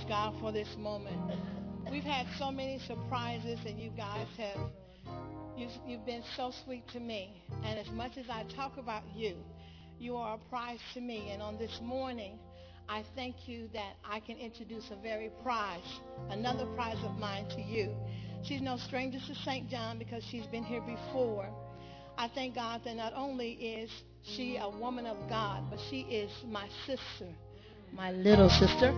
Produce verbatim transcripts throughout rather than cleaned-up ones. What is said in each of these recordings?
God for this moment. We've had so many surprises, and you guys have, you've, you've been so sweet to me. And as much as I talk about you, you are a prize to me. And on this morning, I thank you that I can introduce a very prize, another prize of mine to you. She's no stranger to Saint John because she's been here before. I thank God that not only is she a woman of God, but she is my sister, my little sister.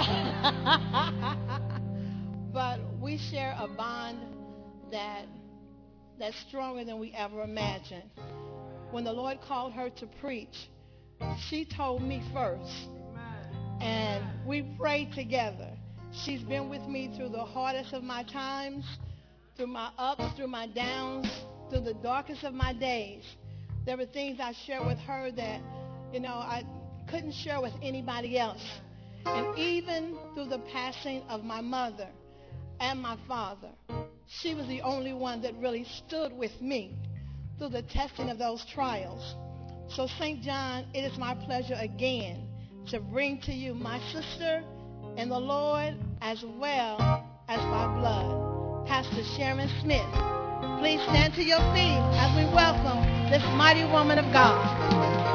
But we share a bond that that's stronger than we ever imagined. When the Lord called her to preach, she told me first, and we prayed together. She's been with me through the hardest of my times, through my ups, through my downs, through the darkest of my days. There were things I shared with her that, you know, I couldn't share with anybody else. And even through the passing of my mother and my father, she was the only one that really stood with me through the testing of those trials. So Saint John, it is my pleasure again to bring to you my sister in the Lord as well as by blood, Pastor Sharon Smith. Please stand to your feet as we welcome this mighty woman of God.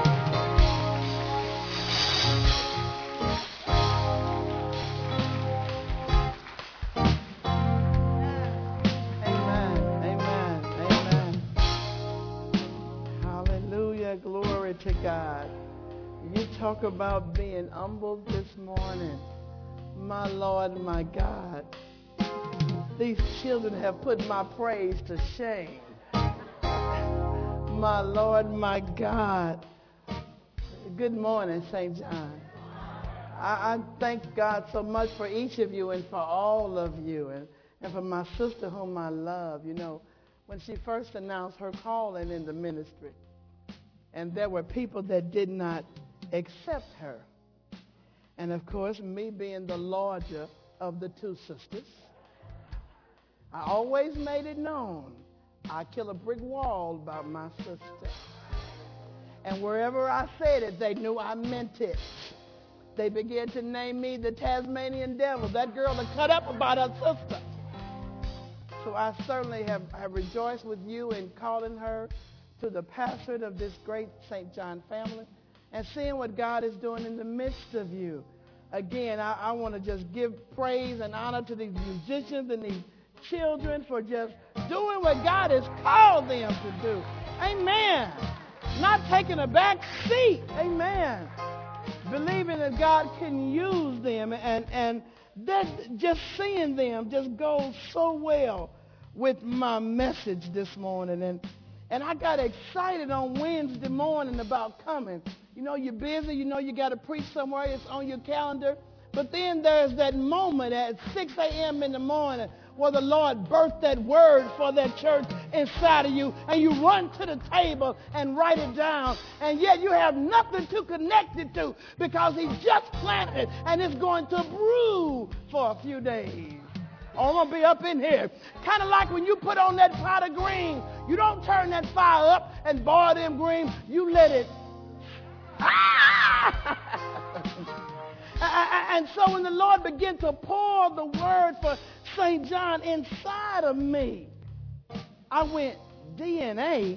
Glory to God. You talk about being humbled this morning. My Lord, my God. These children have put my praise to shame. My Lord, my God. Good morning, Saint John. I, I thank God so much for each of you and for all of you and, and for my sister whom I love. You know, when she first announced her calling in the ministry, and there were people that did not accept her. And, of course, me being the larger of the two sisters, I always made it known I kill a brick wall about my sister. And wherever I said it, they knew I meant it. They began to name me the Tasmanian devil, that girl that cut up about her sister. So I certainly have, have rejoiced with you in calling her to the pastorate of this great Saint John family and seeing what God is doing in the midst of you. Again, I, I want to just give praise and honor to these musicians and these children for just doing what God has called them to do. Amen. Not taking a back seat. Amen. Believing that God can use them, and, and that just seeing them just goes so well with my message this morning. And And I got excited on Wednesday morning about coming. You know, you're busy. You know, you got to preach somewhere. It's on your calendar. But then there's that moment at six a.m. in the morning where the Lord birthed that word for that church inside of you. And you run to the table and write it down. And yet you have nothing to connect it to because he just planted it. And it's going to brew for a few days. Oh, I'm going to be up in here. Kind of like when you put on that pot of green. You don't turn that fire up and boil them green. You let it. Ah! And so when the Lord began to pour the word for Saint John inside of me, I went, D N A?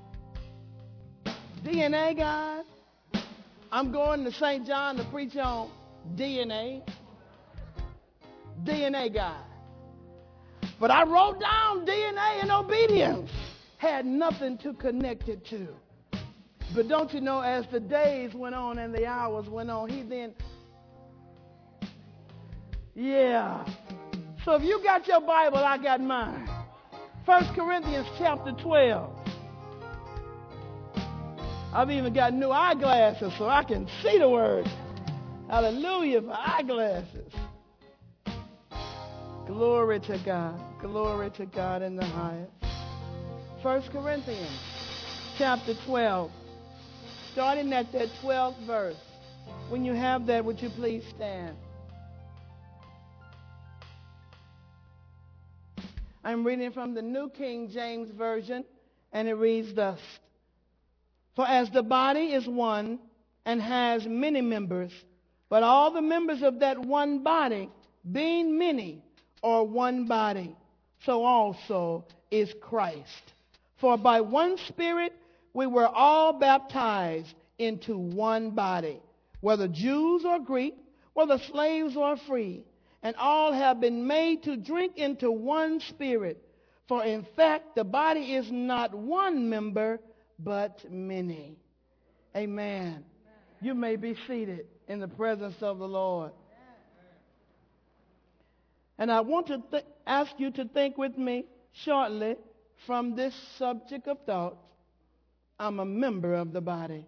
D N A, God? I'm going to Saint John to preach on D N A? D N A, God. But I wrote down D N A and obedience. Had nothing to connect it to. But don't you know, as the days went on and the hours went on, he then, yeah. So if you got your Bible, I got mine. First Corinthians chapter twelve. I've even got new eyeglasses so I can see the word. Hallelujah for eyeglasses. Glory to God. Glory to God in the highest. First Corinthians chapter twelve. Starting at that twelfth verse. When you have that, would you please stand? I'm reading from the New King James Version, and it reads thus. For as the body is one and has many members, but all the members of that one body being many are one body, so also is Christ. For by one Spirit we were all baptized into one body, whether Jews or Greek, whether slaves or free, and all have been made to drink into one Spirit. For in fact, the body is not one member, but many. Amen. You may be seated in the presence of the Lord. And I want to th- ask you to think with me shortly from this subject of thought. I'm a member of the body.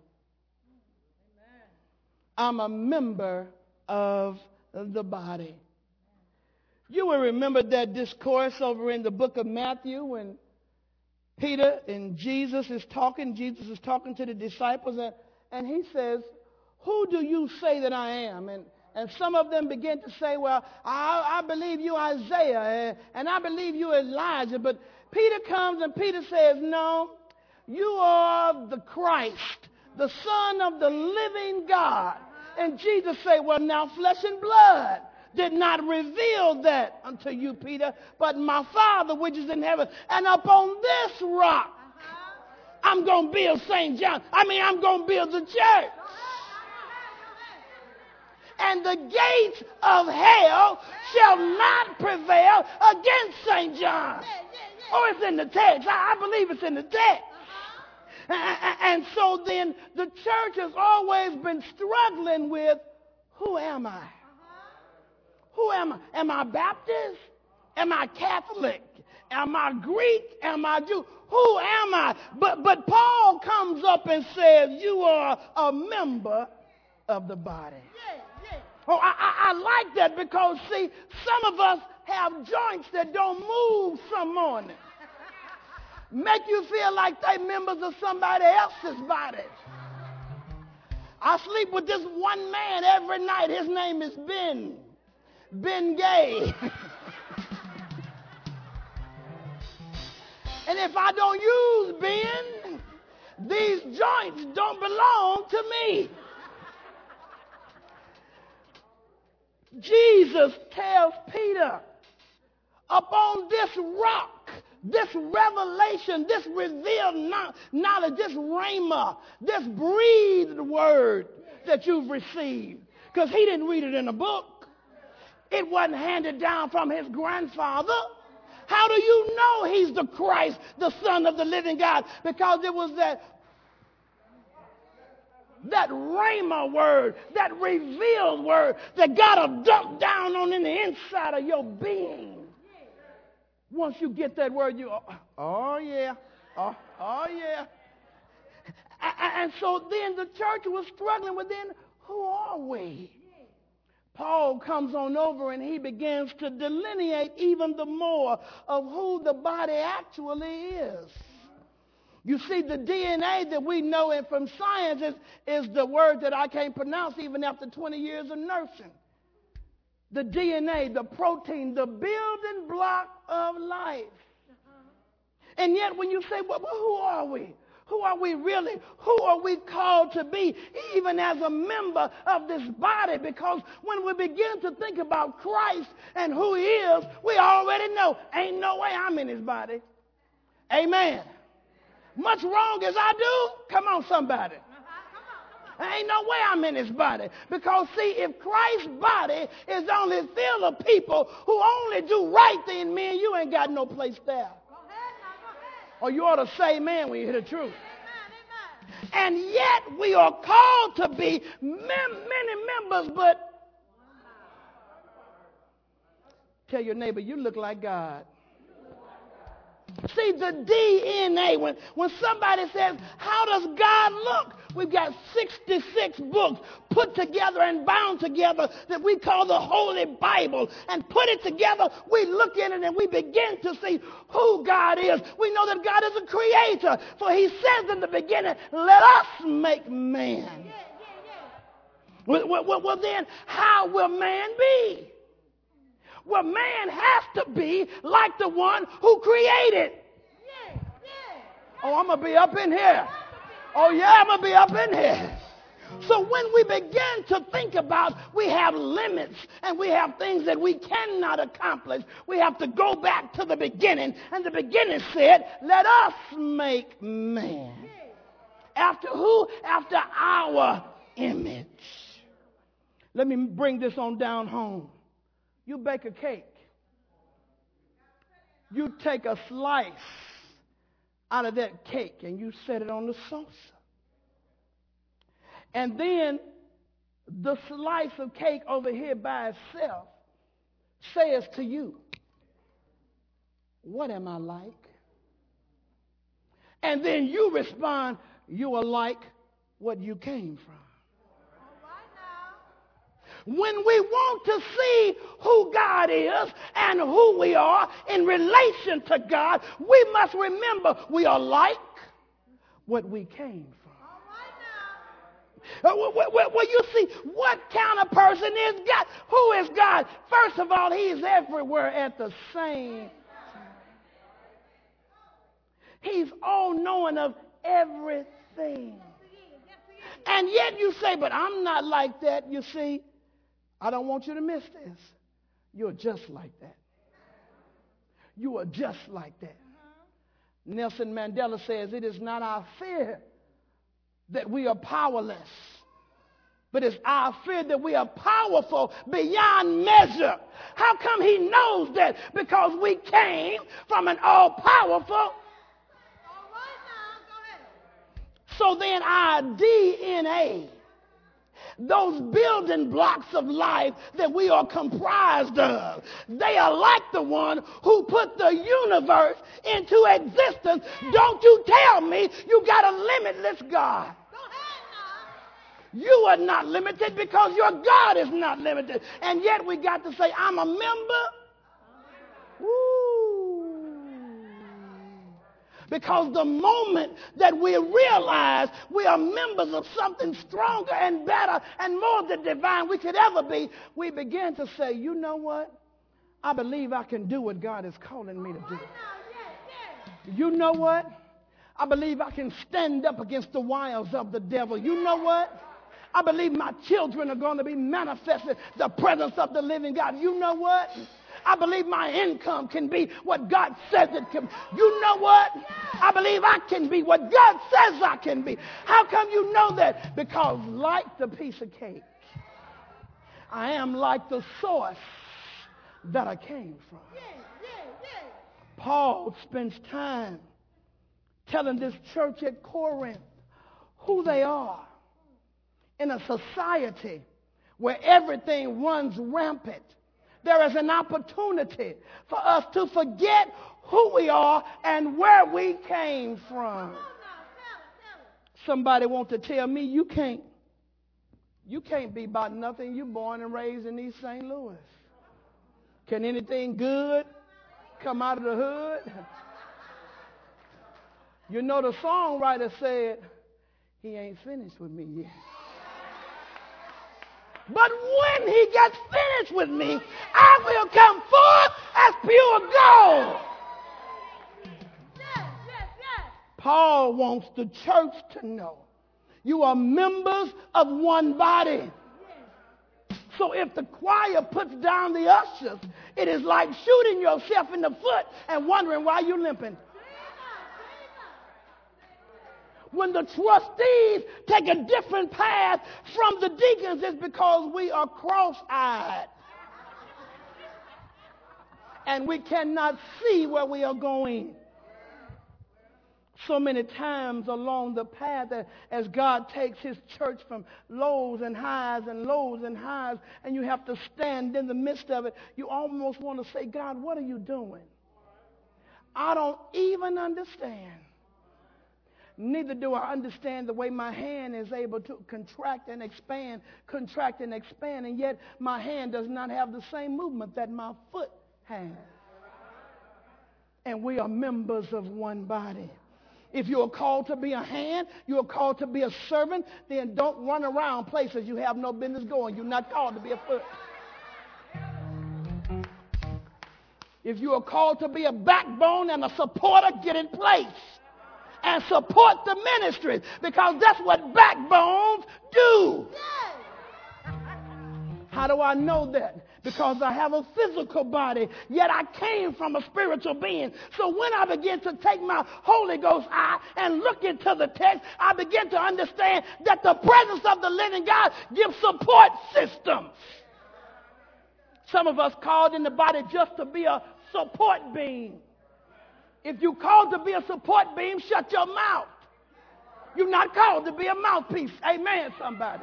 I'm a member of the body. You will remember that discourse over in the book of Matthew when Peter and Jesus is talking. Jesus is talking to the disciples, and, and he says, who do you say that I am? And, and some of them begin to say, well, I, I believe you Isaiah, and, and I believe you Elijah. But Peter comes and Peter says, no, you are the Christ, the Son of the living God. And Jesus said, well, now flesh and blood did not reveal that unto you, Peter, but my Father which is in heaven. And upon this rock, I'm going to build Saint John. I mean, I'm going to build the church. And the gates of hell shall not prevail against Saint John. Oh, it's in the text. I, I believe it's in the text. And so then the church has always been struggling with, who am I? Who am I? Am I Baptist? Am I Catholic? Am I Greek? Am I Jew? Who am I? But, but Paul comes up and says, you are a member of the body. Oh, I, I, I like that because, see, some of us have joints that don't move some morning. Make you feel like they members of somebody else's body. I sleep with this one man every night. His name is Ben. Ben Gay. And if I don't use Ben, these joints don't belong to me. Jesus tells Peter, upon this rock, this revelation, this revealed knowledge, this rhema, this breathed word that you've received. Because he didn't read it in a book. It wasn't handed down from his grandfather. How do you know he's the Christ, the Son of the living God? Because it was that, that rhema word, that revealed word that got to dump down on in the inside of your being. Once you get that word, you, oh yeah, oh, oh yeah. And so then the church was struggling with then, who are we? Paul comes on over and he begins to delineate even the more of who the body actually is. You see, the D N A that we know it from science is, is the word that I can't pronounce even after twenty years of nursing. The D N A, the protein, the building block of life. And yet when you say, well, who are we? Who are we really? Who are we called to be even as a member of this body? Because when we begin to think about Christ and who he is, we already know ain't no way I'm in his body. Amen. Much wrong as I do, come on somebody. Ain't no way I'm in his body. Because, see, if Christ's body is only filled of people who only do right thing, man, you ain't got no place there. Or you ought to say amen when you hear the truth. And yet we are called to be mem- many members, but tell your neighbor, you look like God. See, the D N A, when, when somebody says, how does God look? We've got sixty-six books put together and bound together that we call the Holy Bible. And put it together, we look in it and we begin to see who God is. We know that God is a creator. For he says in the beginning, let us make man. Yeah, yeah, yeah. Well, well, well, then, how will man be? Well, man has to be like the one who created. Oh, I'm going to be up in here. Oh, yeah, I'm going to be up in here. So when we begin to think about we have limits and we have things that we cannot accomplish, we have to go back to the beginning. And the beginning said, let us make man. After who? After our image. Let me bring this on down home. You bake a cake. You take a slice out of that cake and you set it on the saucer. And then the slice of cake over here by itself says to you, what am I like? And then you respond, you are like what you came from. When we want to see who God is and who we are in relation to God, we must remember we are like what we came from. Well, well, you see, what kind of person is God? Who is God? First of all, he's everywhere at the same time. He's all-knowing of everything. And yet you say, but I'm not like that. You see, I don't want you to miss this. You're just like that. You are just like that. Nelson Mandela says, it is not our fear that we are powerless, but it's our fear that we are powerful beyond measure. How come he knows that? Because we came from an all-powerful. All right now, go ahead. So then our D N A, those building blocks of life that we are comprised of, they are like the one who put the universe into existence. Don't you tell me you got a limitless God. You are not limited because your God is not limited. And yet we got to say, I'm a member. Woo. Because the moment that we realize we are members of something stronger and better and more than divine we could ever be, we begin to say, you know what? I believe I can do what God is calling me to do. You know what? I believe I can stand up against the wiles of the devil. You know what? I believe my children are going to be manifesting the presence of the living God. You know what? I believe my income can be what God says it can. You know what? I believe I can be what God says I can be. How come you know that? Because like the piece of cake, I am like the source that I came from. Paul spends time telling this church at Corinth who they are in a society where everything runs rampant. There is an opportunity for us to forget who we are and where we came from. Somebody want to tell me you can't, you can't be about nothing. You're born and raised in East Saint Louis. Can anything good come out of the hood? You know the songwriter said, he ain't finished with me yet. But when he gets finished with me, I will come forth as pure gold. Yes, yes, yes. Paul wants the church to know you are members of one body. So if the choir puts down the ushers, it is like shooting yourself in the foot and wondering why you're limping. When the trustees take a different path from the deacons, it's because we are cross-eyed. And we cannot see where we are going. So many times along the path as God takes his church from lows and highs and lows and highs, and you have to stand in the midst of it, you almost want to say, God, what are you doing? I don't even understand. Neither do I understand the way my hand is able to contract and expand, contract and expand, and yet my hand does not have the same movement that my foot has. And we are members of one body. If you are called to be a hand, you are called to be a servant, then don't run around places you have no business going. You're not called to be a foot. If you are called to be a backbone and a supporter, get in place and support the ministry, because that's what backbones do. How do I know that? Because I have a physical body, yet I came from a spiritual being. So when I begin to take my Holy Ghost eye and look into the text, I begin to understand that the presence of the living God gives support systems. Some of us called in the body just to be a support beam. If you called to be a support beam, shut your mouth. You're not called to be a mouthpiece. Amen, somebody.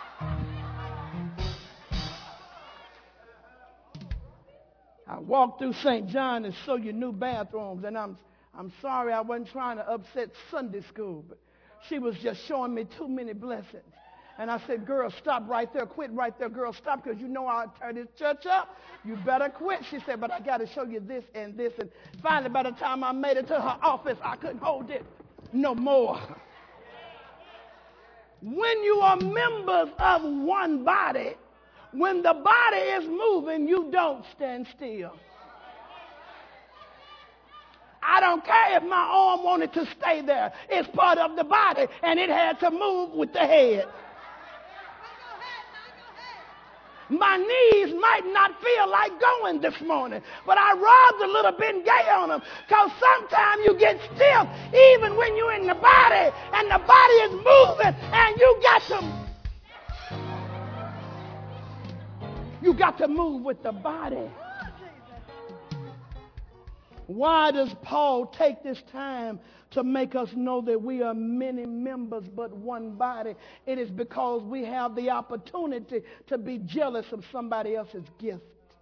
I walked through Saint John and saw your new bathrooms, and I'm I'm sorry I wasn't trying to upset Sunday school, but she was just showing me too many blessings. And I said, girl, stop right there. Quit right there, girl. Stop, because you know I'll tear this church up. You better quit. She said, but I got to show you this and this. And finally, by the time I made it to her office, I couldn't hold it no more. When you are members of one body, when the body is moving, you don't stand still. I don't care if my arm wanted to stay there. It's part of the body, and it had to move with the head. My knees might not feel like going this morning, but I rubbed a little bit gay on them, because sometimes you get stiff even when you're in the body and the body is moving, and you got to you got to move with the body. Why does Paul take this time to make us know that we are many members but one body? It is because we have the opportunity to be jealous of somebody else's gift.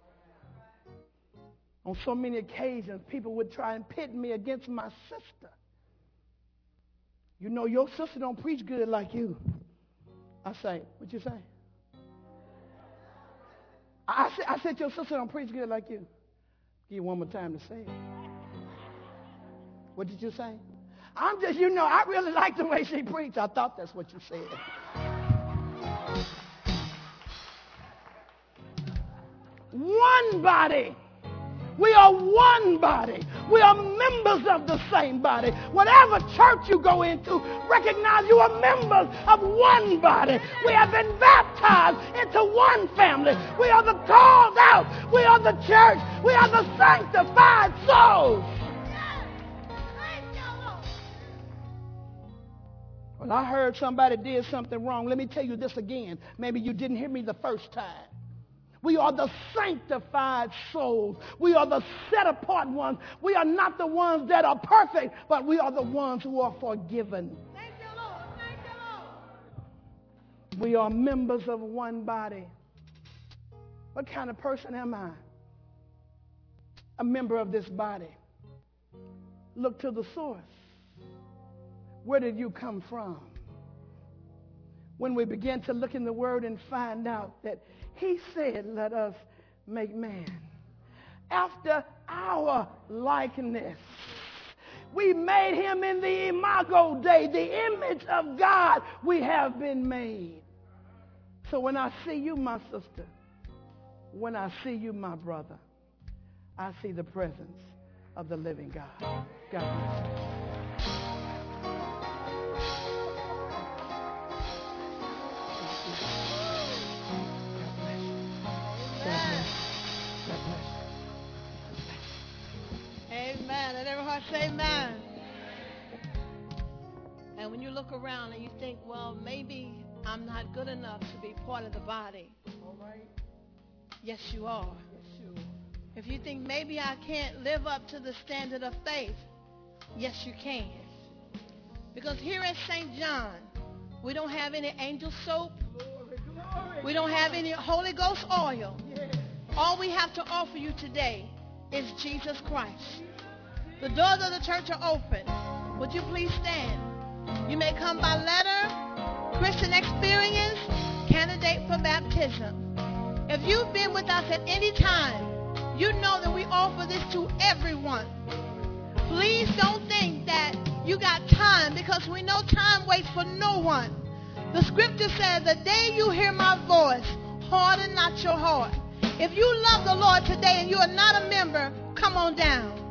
On so many occasions, people would try and pit me against my sister. You know, your sister don't preach good like you. I say, what you say? I said, I said your sister don't preach good like you. Give you one more time to say it. What did you say? I'm just, you know, I really like the way she preached. I thought that's what you said. One body. We are one body. We are members of the same body. Whatever church you go into, recognize you are members of one body. We have been baptized into one family. We are the called out. We are the church. We are the sanctified souls. Well, I heard somebody did something wrong. Let me tell you this again. Maybe you didn't hear me the first time. We are the sanctified souls. We are the set-apart ones. We are not the ones that are perfect, but we are the ones who are forgiven. Thank you, Lord. Thank you, Lord. We are members of one body. What kind of person am I? A member of this body. Look to the source. Where did you come from? When we begin to look in the Word and find out that He said, let us make man after our likeness. We made him in the imago Dei, the image of God we have been made. So when I see you, my sister, when I see you, my brother, I see the presence of the living God. God bless you. Amen. And every heart say amen. And when you look around and you think, well, maybe I'm not good enough to be part of the body. All right. Yes, you are. Yes, you are. If you think maybe I can't live up to the standard of faith, yes, you can. Because here at Saint John, we don't have any angel soap. Glory, glory. We don't have any Holy Ghost oil. Yes. All we have to offer you today is Jesus Christ. The doors of the church are open. Would you please stand? You may come by letter, Christian experience, candidate for baptism. If you've been with us at any time, you know that we offer this to everyone. Please don't think that you got time, because we know time waits for no one. The scripture says, the day you hear my voice, harden not your heart. If you love the Lord today and you are not a member, come on down.